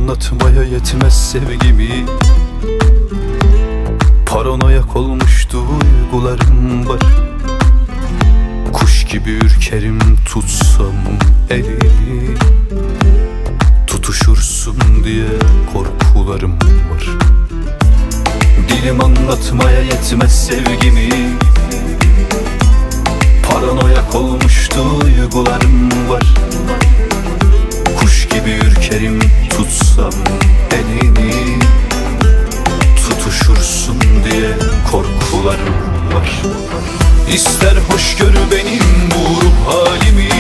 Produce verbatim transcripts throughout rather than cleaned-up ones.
anlatmaya yetmez sevgimi. Paranoyak olmuş duygularım var. Kuş gibi ürkerim tutsam elini. Tutuşursun diye korkularım var. Dilim anlatmaya yetmez sevgimi. Paranoyak olmuş duygularım var. Kuş gibi ürkerim tutsam elini. Tutuşursun diye korkularım var. İster hoş gör benim bu ruh halimi,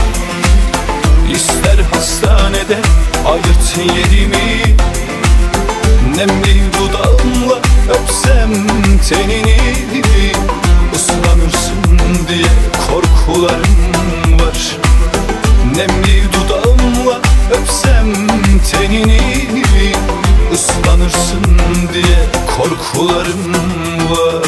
İster hastanede ayırt yerimi. Nemli dudağımla öpsem tenini. Islanırsın diye korkularım var. Nemli dudağımla öpsem tenini. Islanırsın diye korkularım var.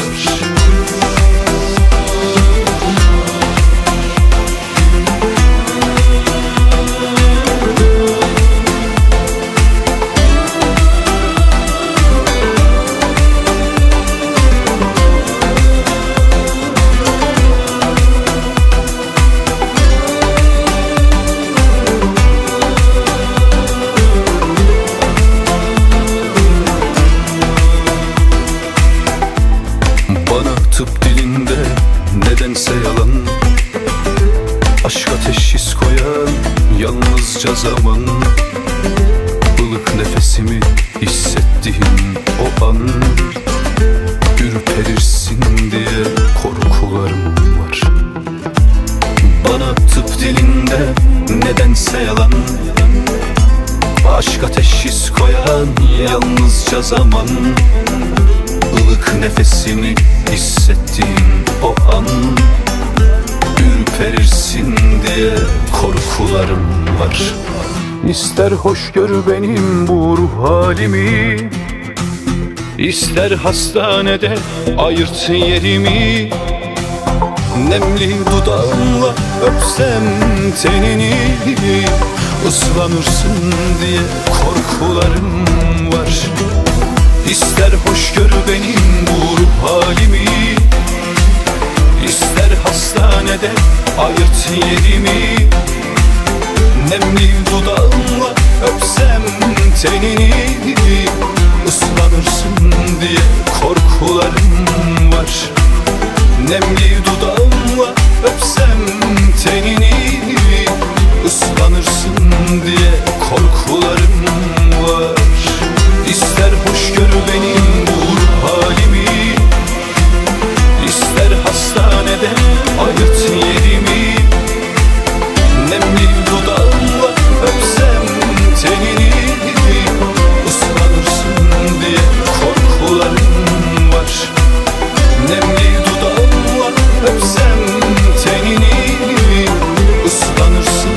Tıp dilinde nedense yalan, aşka teşhis koyan yalnızca zaman. Ilık nefesimi hissettiğin o an, ürperirsin diye korkularım var. Bana tıp dilinde nedense yalan, aşka teşhis koyan yalnızca zaman. Ilık nefesimi hissettiğin o an, ürperirsin diye korkularım var. İster hoş gör benim bu ruh halimi, İster hastanede ayırt yerimi. Nemli dudağımla öpsem tenini. Islanırsın diye korkularım var. İster hoş gör benim bu ruh halimi, İster hastanede ayırt yerimi. Nemli dudağımla öpsem tenini. Islanırsın diye korkularım var. Nemli dudağımla öpsem tenini. Islanırsın diye korkularım var. İster hoş gör benim bu ruh halimi, İster hastanede ayırt yerimi. Nemli dudağımla öpsem tenini. Islanırsın diye korkularım var. Nemli dudağımla öpsem tenini. Islanırsın